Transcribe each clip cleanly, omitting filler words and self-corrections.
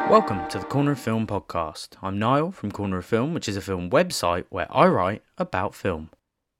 Welcome to the Corner of Film podcast. I'm Niall from Corner of Film, which is a film website where I write about film.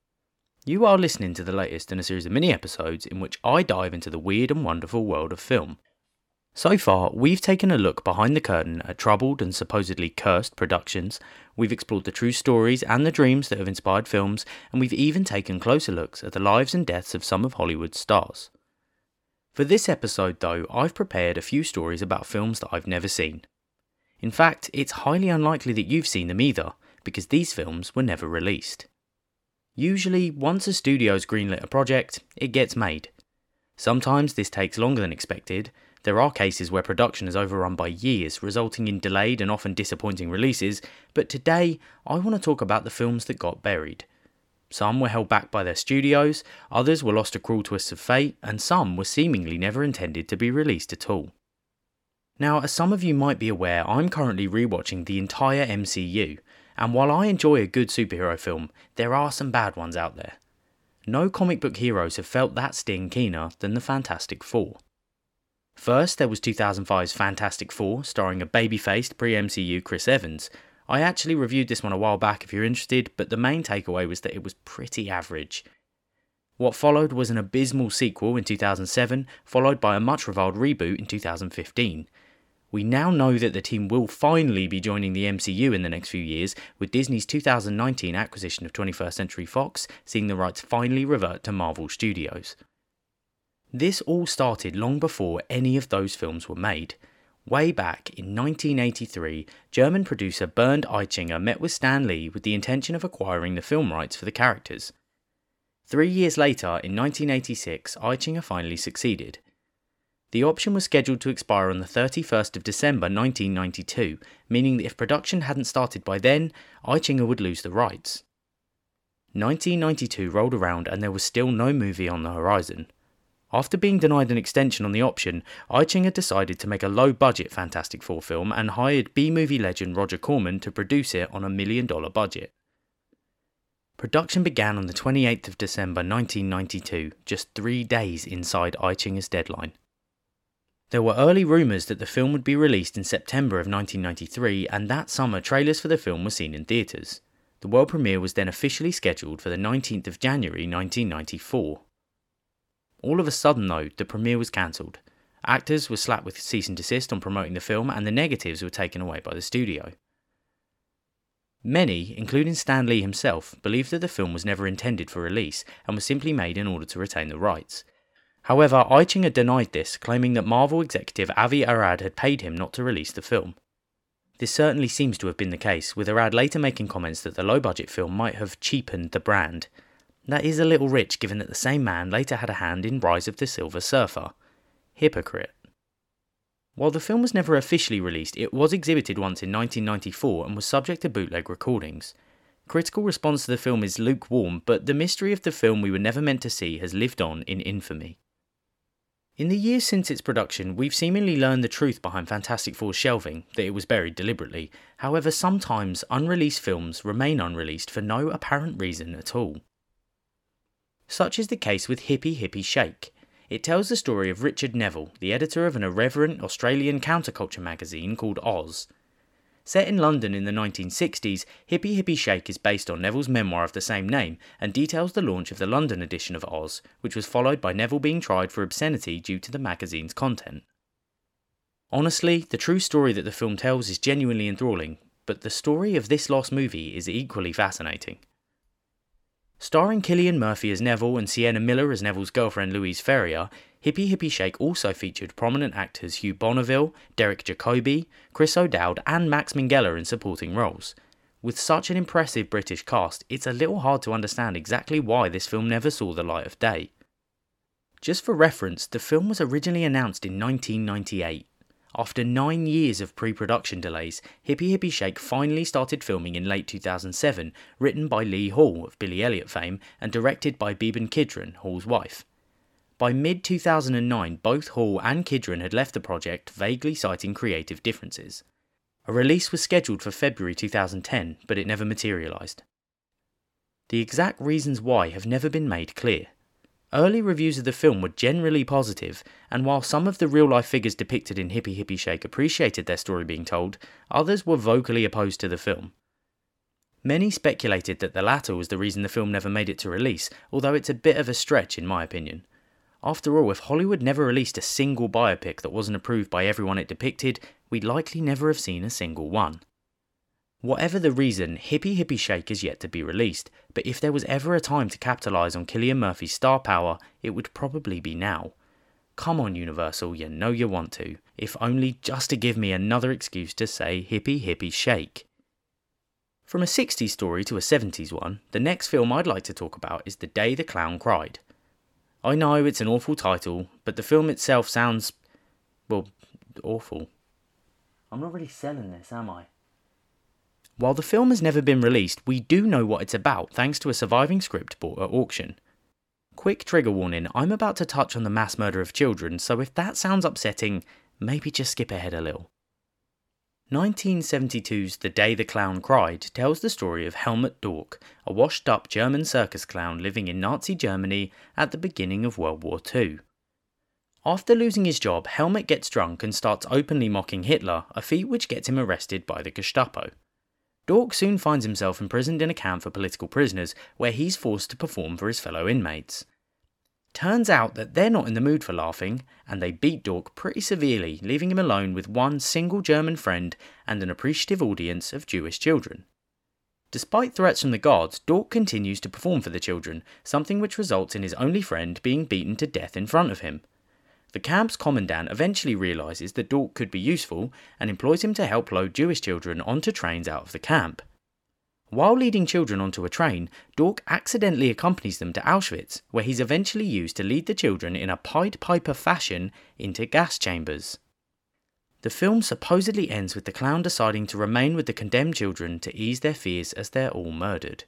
You are listening to the latest in a series of mini episodes in which I dive into the weird and wonderful world of film. So far, we've taken a look behind the curtain at troubled and supposedly cursed productions, we've explored the true stories and the dreams that have inspired films, and we've even taken closer looks at the lives and deaths of some of Hollywood's stars. For this episode though, I've prepared a few stories about films that I've never seen. In fact, it's highly unlikely that you've seen them either, because these films were never released. Usually, once a studio's greenlit a project, it gets made. Sometimes this takes longer than expected. There are cases where production is overrun by years, resulting in delayed and often disappointing releases, but today I want to talk about the films that got buried. Some were held back by their studios, others were lost to cruel twists of fate, and some were seemingly never intended to be released at all. Now, as some of you might be aware, I'm currently rewatching the entire MCU, and while I enjoy a good superhero film, there are some bad ones out there. No comic book heroes have felt that sting keener than the Fantastic Four. First, there was 2005's Fantastic Four, starring a baby-faced pre-MCU Chris Evans. I actually reviewed this one a while back if you're interested, but the main takeaway was that it was pretty average. What followed was an abysmal sequel in 2007, followed by a much reviled reboot in 2015. We now know that the team will finally be joining the MCU in the next few years, with Disney's 2019 acquisition of 21st Century Fox seeing the rights finally revert to Marvel Studios. This all started long before any of those films were made. Way back in 1983, German producer Bernd Eichinger met with Stan Lee with the intention of acquiring the film rights for the characters. 3 years later, in 1986, Eichinger finally succeeded. The option was scheduled to expire on the 31st of December 1992, meaning that if production hadn't started by then, Eichinger would lose the rights. 1992 rolled around and there was still no movie on the horizon. After being denied an extension on the option, Eichinger decided to make a low-budget Fantastic Four film and hired B-movie legend Roger Corman to produce it on $1 million budget. Production began on the 28th of December 1992, just 3 days inside Eichinger's deadline. There were early rumours that the film would be released in September of 1993, and that summer trailers for the film were seen in theatres. The world premiere was then officially scheduled for the 19th of January 1994. All of a sudden though, the premiere was cancelled. Actors were slapped with cease and desist on promoting the film, and the negatives were taken away by the studio. Many, including Stan Lee himself, believed that the film was never intended for release and was simply made in order to retain the rights. However, Eichinger denied this, claiming that Marvel executive Avi Arad had paid him not to release the film. This certainly seems to have been the case, with Arad later making comments that the low-budget film might have cheapened the brand. That is a little rich given that the same man later had a hand in Rise of the Silver Surfer. Hypocrite. While the film was never officially released, it was exhibited once in 1994 and was subject to bootleg recordings. Critical response to the film is lukewarm, but the mystery of the film we were never meant to see has lived on in infamy. In the years since its production, we've seemingly learned the truth behind Fantastic Four's shelving, that it was buried deliberately. However, sometimes unreleased films remain unreleased for no apparent reason at all. Such is the case with Hippie Hippie Shake. It tells the story of Richard Neville, the editor of an irreverent Australian counterculture magazine called Oz. Set in London in the 1960s, Hippie Hippie Shake is based on Neville's memoir of the same name and details the launch of the London edition of Oz, which was followed by Neville being tried for obscenity due to the magazine's content. Honestly, the true story that the film tells is genuinely enthralling, but the story of this lost movie is equally fascinating. Starring Cillian Murphy as Neville and Sienna Miller as Neville's girlfriend Louise Ferrier, Hippie Hippie Shake also featured prominent actors Hugh Bonneville, Derek Jacobi, Chris O'Dowd and Max Minghella in supporting roles. With such an impressive British cast, it's a little hard to understand exactly why this film never saw the light of day. Just for reference, the film was originally announced in 1998. After 9 years of pre-production delays, Hippie Hippie Shake finally started filming in late 2007, written by Lee Hall of Billy Elliot fame and directed by Beeban Kidron, Hall's wife. By mid-2009, both Hall and Kidron had left the project, vaguely citing creative differences. A release was scheduled for February 2010, but it never materialised. The exact reasons why have never been made clear. Early reviews of the film were generally positive, and while some of the real-life figures depicted in Hippie Hippie Shake appreciated their story being told, others were vocally opposed to the film. Many speculated that the latter was the reason the film never made it to release, although it's a bit of a stretch in my opinion. After all, if Hollywood never released a single biopic that wasn't approved by everyone it depicted, we'd likely never have seen a single one. Whatever the reason, Hippie Hippie Shake is yet to be released, but if there was ever a time to capitalise on Cillian Murphy's star power, it would probably be now. Come on Universal, you know you want to, if only just to give me another excuse to say Hippie Hippie Shake. From a 60s story to a 70s one, the next film I'd like to talk about is The Day the Clown Cried. I know it's an awful title, but the film itself sounds, well, awful. I'm not really selling this, am I? While the film has never been released, we do know what it's about thanks to a surviving script bought at auction. Quick trigger warning, I'm about to touch on the mass murder of children, so if that sounds upsetting, maybe just skip ahead a little. 1972's The Day the Clown Cried tells the story of Helmut Dork, a washed-up German circus clown living in Nazi Germany at the beginning of World War II. After losing his job, Helmut gets drunk and starts openly mocking Hitler, a feat which gets him arrested by the Gestapo. Dork soon finds himself imprisoned in a camp for political prisoners, where he's forced to perform for his fellow inmates. Turns out that they're not in the mood for laughing, and they beat Dork pretty severely, leaving him alone with one single German friend and an appreciative audience of Jewish children. Despite threats from the guards, Dork continues to perform for the children, something which results in his only friend being beaten to death in front of him. The camp's commandant eventually realises that Dork could be useful and employs him to help load Jewish children onto trains out of the camp. While leading children onto a train, Dork accidentally accompanies them to Auschwitz, where he's eventually used to lead the children in a Pied Piper fashion into gas chambers. The film supposedly ends with the clown deciding to remain with the condemned children to ease their fears as they're all murdered.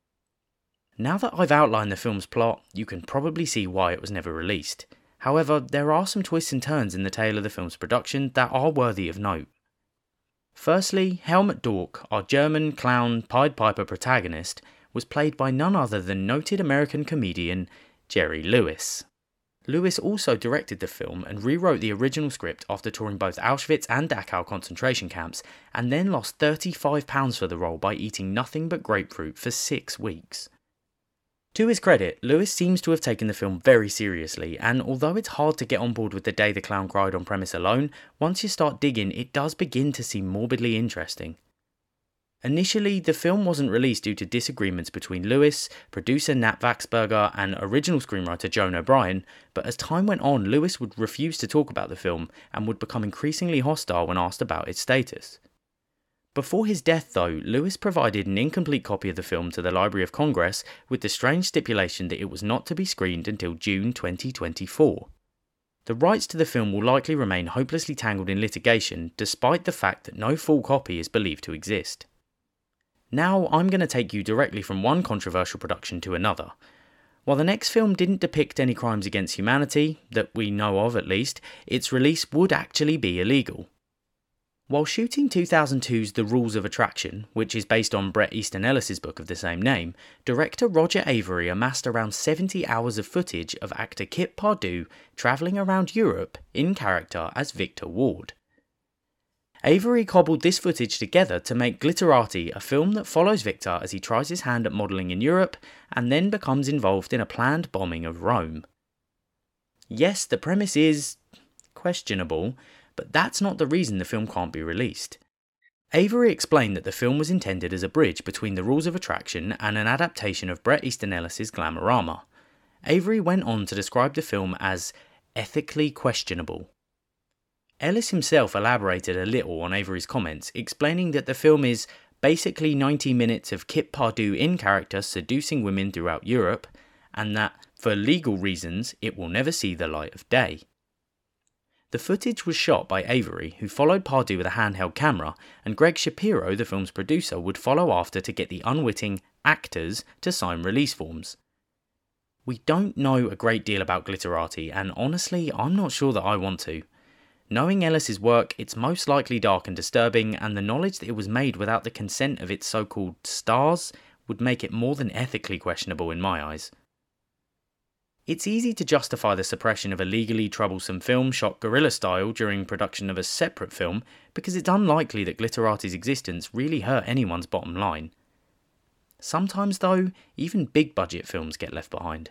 Now that I've outlined the film's plot, you can probably see why it was never released. However, there are some twists and turns in the tale of the film's production that are worthy of note. Firstly, Helmut Dork, our German clown Pied Piper protagonist, was played by none other than noted American comedian Jerry Lewis. Lewis also directed the film and rewrote the original script after touring both Auschwitz and Dachau concentration camps, and then lost £35 for the role by eating nothing but grapefruit for 6 weeks. To his credit, Lewis seems to have taken the film very seriously, and although it's hard to get on board with The Day the Clown Cried on premise alone, once you start digging, it does begin to seem morbidly interesting. Initially, the film wasn't released due to disagreements between Lewis, producer Nat Vaxberger, and original screenwriter Joan O'Brien, but as time went on, Lewis would refuse to talk about the film and would become increasingly hostile when asked about its status. Before his death though, Lewis provided an incomplete copy of the film to the Library of Congress with the strange stipulation that it was not to be screened until June 2024. The rights to the film will likely remain hopelessly tangled in litigation, despite the fact that no full copy is believed to exist. Now I'm going to take you directly from one controversial production to another. While the next film didn't depict any crimes against humanity, that we know of at least, its release would actually be illegal. While shooting 2002's The Rules of Attraction, which is based on Bret Easton Ellis's book of the same name, director Roger Avary amassed around 70 hours of footage of actor Kip Pardue travelling around Europe in character as Victor Ward. Avary cobbled this footage together to make Glitterati, a film that follows Victor as he tries his hand at modelling in Europe and then becomes involved in a planned bombing of Rome. Yes, the premise is questionable, but that's not the reason the film can't be released. Avary explained that the film was intended as a bridge between The Rules of Attraction and an adaptation of Bret Easton Ellis's Glamorama. Avary went on to describe the film as ethically questionable. Ellis himself elaborated a little on Avary's comments, explaining that the film is basically 90 minutes of Kip Pardue in character seducing women throughout Europe, and that, for legal reasons, it will never see the light of day. The footage was shot by Avary, who followed Pardue with a handheld camera, and Greg Shapiro, the film's producer, would follow after to get the unwitting actors to sign release forms. We don't know a great deal about Glitterati, and honestly, I'm not sure that I want to. Knowing Ellis's work, it's most likely dark and disturbing, and the knowledge that it was made without the consent of its so-called stars would make it more than ethically questionable in my eyes. It's easy to justify the suppression of a legally troublesome film shot guerrilla style during production of a separate film because it's unlikely that Glitterati's existence really hurt anyone's bottom line. Sometimes though, even big budget films get left behind.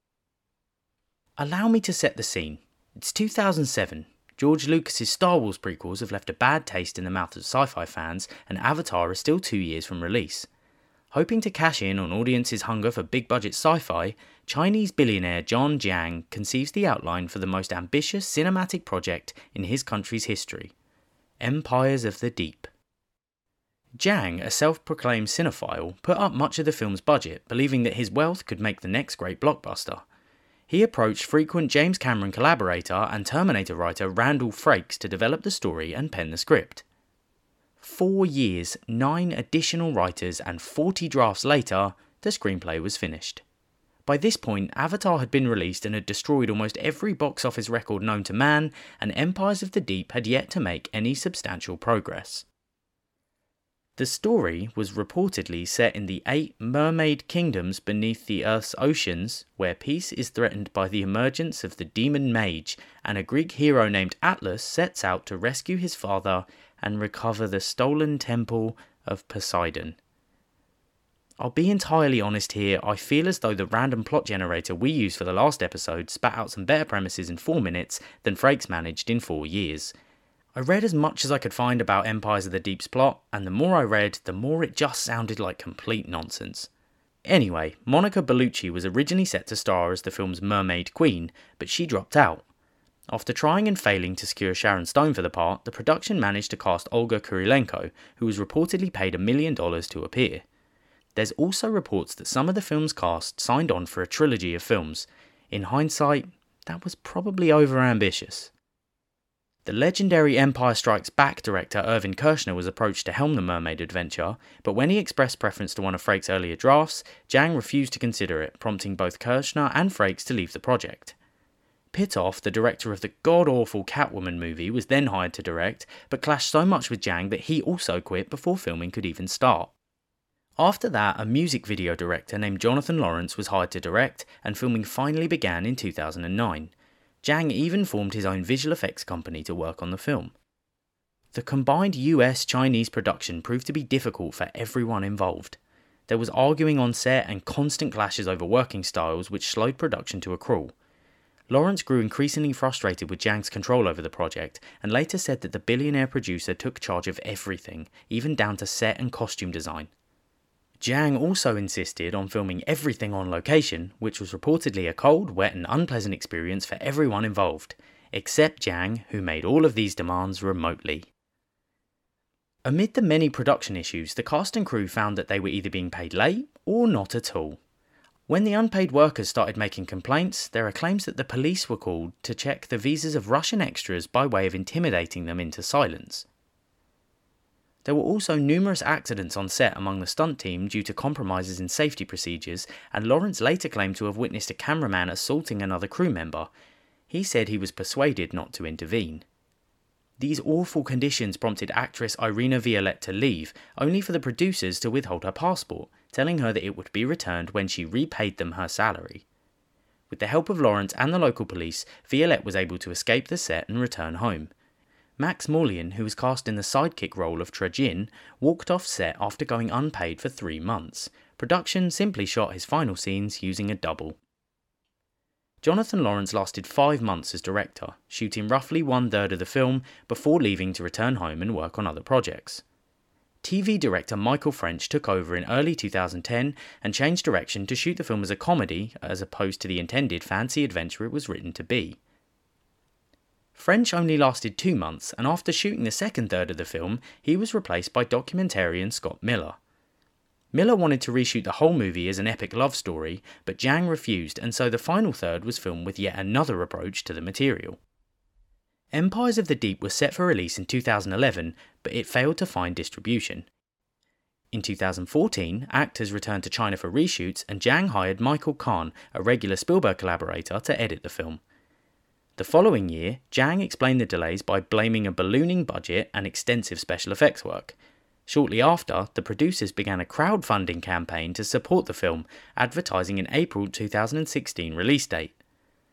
Allow me to set the scene. It's 2007. George Lucas's Star Wars prequels have left a bad taste in the mouth of sci-fi fans, and Avatar is still 2 years from release. Hoping to cash in on audiences' hunger for big-budget sci-fi, Chinese billionaire John Jiang conceives the outline for the most ambitious cinematic project in his country's history, Empires of the Deep. Jiang, a self-proclaimed cinephile, put up much of the film's budget, believing that his wealth could make the next great blockbuster. He approached frequent James Cameron collaborator and Terminator writer Randall Frakes to develop the story and pen the script. 4 years, 9 additional writers, and 40 drafts later, the screenplay was finished. By this point, Avatar had been released and had destroyed almost every box office record known to man, and Empires of the Deep had yet to make any substantial progress. The story was reportedly set in the 8 mermaid kingdoms beneath the Earth's oceans, where peace is threatened by the emergence of the demon mage, and a Greek hero named Atlas sets out to rescue his father and recover the stolen temple of Poseidon. I'll be entirely honest here, I feel as though the random plot generator we used for the last episode spat out some better premises in 4 minutes than Frakes managed in 4 years. I read as much as I could find about Empires of the Deep's plot, and the more I read, the more it just sounded like complete nonsense. Anyway, Monica Bellucci was originally set to star as the film's Mermaid Queen, but she dropped out. After trying and failing to secure Sharon Stone for the part, the production managed to cast Olga Kurylenko, who was reportedly paid $1 million to appear. There's also reports that some of the film's cast signed on for a trilogy of films. In hindsight, that was probably overambitious. The legendary Empire Strikes Back director Irvin Kershner was approached to helm the mermaid adventure, but when he expressed preference to one of Frakes' earlier drafts, Jiang refused to consider it, prompting both Kershner and Frakes to leave the project. Pitoff, the director of the god-awful Catwoman movie, was then hired to direct, but clashed so much with Jiang that he also quit before filming could even start. After that, a music video director named Jonathan Lawrence was hired to direct, and filming finally began in 2009. Jiang even formed his own visual effects company to work on the film. The combined US-Chinese production proved to be difficult for everyone involved. There was arguing on set and constant clashes over working styles, which slowed production to a crawl. Lawrence grew increasingly frustrated with Jiang's control over the project, and later said that the billionaire producer took charge of everything, even down to set and costume design. Jiang also insisted on filming everything on location, which was reportedly a cold, wet and unpleasant experience for everyone involved, except Jiang, who made all of these demands remotely. Amid the many production issues, the cast and crew found that they were either being paid late or not at all. When the unpaid workers started making complaints, there are claims that the police were called to check the visas of Russian extras by way of intimidating them into silence. There were also numerous accidents on set among the stunt team due to compromises in safety procedures, and Lawrence later claimed to have witnessed a cameraman assaulting another crew member. He said he was persuaded not to intervene. These awful conditions prompted actress Irina Violette to leave, only for the producers to withhold her passport, telling her that it would be returned when she repaid them her salary. With the help of Lawrence and the local police, Violette was able to escape the set and return home. Max Morlian, who was cast in the sidekick role of Trajin, walked off set after going unpaid for 3 months. Production simply shot his final scenes using a double. Jonathan Lawrence lasted 5 months as director, shooting roughly 1/3 of the film before leaving to return home and work on other projects. TV director Michael French took over in early 2010 and changed direction to shoot the film as a comedy as opposed to the intended fancy adventure it was written to be. French only lasted 2 months, and after shooting the second third of the film, he was replaced by documentarian Scott Miller. Miller wanted to reshoot the whole movie as an epic love story, but Jiang refused, and so the final third was filmed with yet another approach to the material. Empires of the Deep was set for release in 2011, but it failed to find distribution. In 2014, actors returned to China for reshoots, and Jiang hired Michael Kahn, a regular Spielberg collaborator, to edit the film. The following year, Jiang explained the delays by blaming a ballooning budget and extensive special effects work. Shortly after, the producers began a crowdfunding campaign to support the film, advertising an April 2016 release date.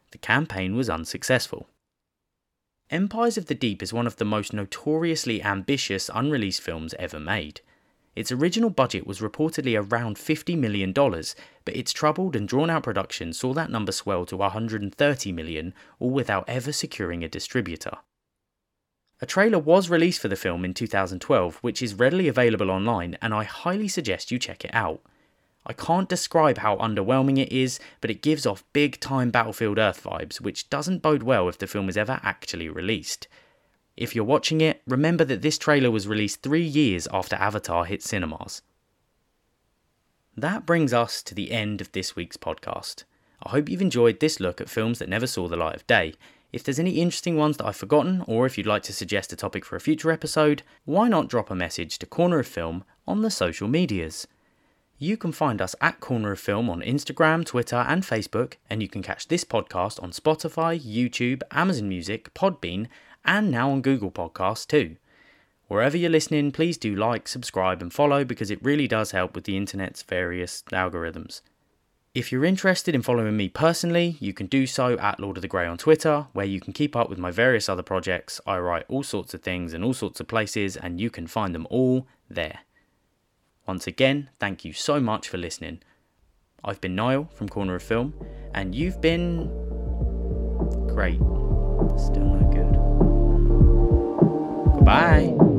The campaign was unsuccessful. Empires of the Deep is one of the most notoriously ambitious unreleased films ever made. Its original budget was reportedly around $50 million, but its troubled and drawn-out production saw that number swell to $130 million, all without ever securing a distributor. A trailer was released for the film in 2012, which is readily available online, and I highly suggest you check it out. I can't describe how underwhelming it is, but it gives off big-time Battlefield Earth vibes, which doesn't bode well if the film is ever actually released. If you're watching it, remember that this trailer was released 3 years after Avatar hit cinemas. That brings us to the end of this week's podcast. I hope you've enjoyed this look at films that never saw the light of day. If there's any interesting ones that I've forgotten, or if you'd like to suggest a topic for a future episode, why not drop a message to Corner of Film on the social medias? You can find us at Corner of Film on Instagram, Twitter and Facebook, and you can catch this podcast on Spotify, YouTube, Amazon Music, Podbean, and now on Google Podcasts too. Wherever you're listening, please do like, subscribe and follow because it really does help with the internet's various algorithms. If you're interested in following me personally, you can do so at Lord of the Grey on Twitter, where you can keep up with my various other projects. I write all sorts of things in all sorts of places, and you can find them all there. Once again, thank you so much for listening. I've been Niall from Corner of Film, and you've been great. Still no good. Goodbye.